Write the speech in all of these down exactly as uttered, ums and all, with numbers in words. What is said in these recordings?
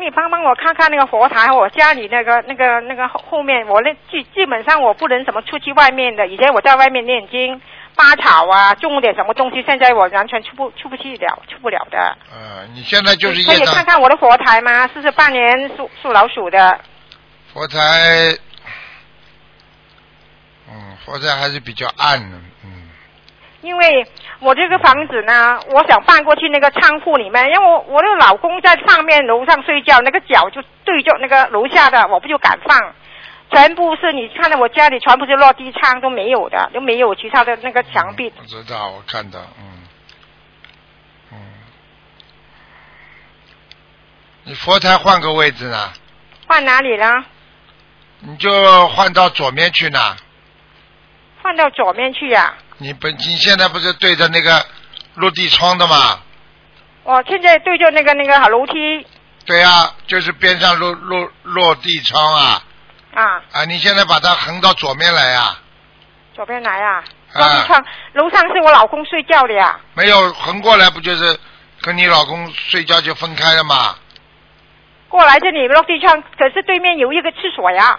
你帮帮我看看那个佛台，我家里那个那个那个后后面，我那基基本上我不能什么出去外面的。以前我在外面念经，拔草啊，种点什么东西，现在我完全出不出不去了，出不了的。 呃，你现在就是可以看看我的佛台吗？四十八年属属老鼠的。 佛台，嗯，佛台还是比较暗的，嗯。 因为我这个房子呢，我想搬过去那个仓库里面，因为我我的老公在上面楼上睡觉，那个脚就对着那个楼下的，我不就敢放，全部是你看到我家里全部是落地窗都没有的，都没有其他的那个墙壁。 嗯、我知道，我看到，嗯嗯。你佛台换个位置呢？ 换哪里呢？ 你就换到左面去呢。 换到左面去呀、啊？ 你本你现在不是对着那个落地窗的吗？ 我现在对着那个那个楼梯。对啊，就是边上落落落地窗啊。 啊。 啊，你现在把它横到左面来呀。 左边来啊。落地窗，楼上是我老公睡觉的呀。 没有横过来，不就是跟你老公睡觉就分开了吗？ 过来这里落地窗，可是对面有一个厕所呀。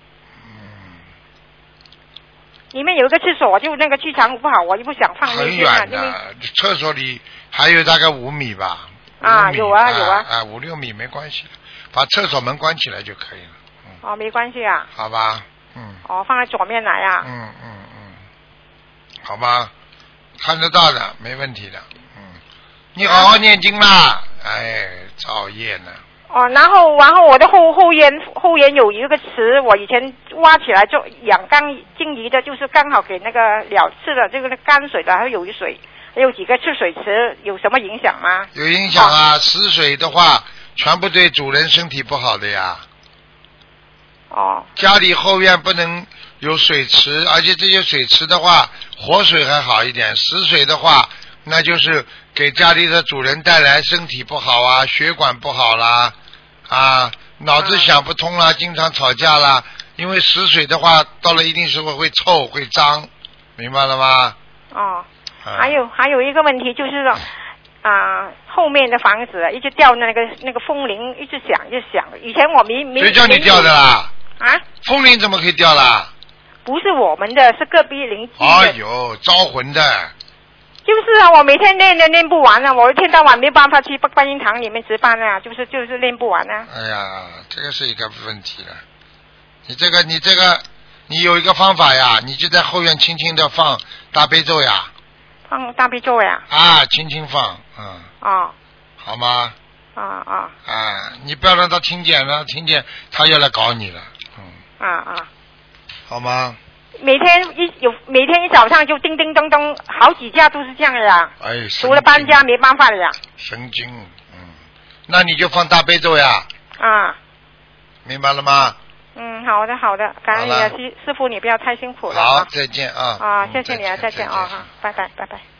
里面有一个厕所，就那个气场不好，我就不想放那边啊。 很远的，厕所里还有大概五米吧。 啊，有啊有啊。 啊，五六米没关系的，把厕所门关起来就可以了。 嗯、哦，没关系啊。 好吧，嗯。 哦，放在左面来啊。 嗯嗯嗯。好吧，看得到的，没问题的。嗯，你好好念经啦，哎，造业呢。 哦，然后，然后我的后后院后院有一个池，我以前挖起来做养缸金鱼的，就是刚好给那个鸟吃的这个泔水的，还有鱼水，还有几个吃水池，有什么影响吗？ 有影响啊，死水的话，全部对主人身体不好的呀。 哦。 家里后院不能有水池，而且这些水池的话，活水还好一点，死水的话，那就是给家里的主人带来身体不好啊，血管不好啦，啊，脑子想不通啦，经常吵架啦。因为死水的话，到了一定时候会臭会脏，明白了吗？ 哦，啊、还有还有一个问题就是说，啊、呃，后面的房子一直掉那个那个风铃，一直响一直响。以前我没没。 谁叫你掉的啦？ 啊？ 风铃怎么可以掉啦？ 不是我们的，是隔壁邻居的。 哎呦，招魂的。 就是啊，我每天练都练不完啊，我一天到晚没办法去观音堂里面值班啊，就是就是练不完啊。 哎呀，这个是一个问题了。你这个你这个你有一个方法呀，你就在后院轻轻的放大悲咒呀。 放大悲咒呀。 啊，轻轻放，嗯。 哦。 好吗？ 啊啊。 啊，你不要让他听见，让他听见他要来搞你了，嗯。 啊啊。 好吗？ 每天一有每天一早上就叮叮咚咚，好几家都是这样的呀。 哎， 除了搬家没办法的呀。 神经，嗯，那你就放大悲咒呀。 啊。 明白了吗？ 嗯，好的好的，感恩你啊，师师傅，你不要太辛苦了。 好，再见啊。 啊，谢谢你啊，再见啊，哈，拜拜拜拜。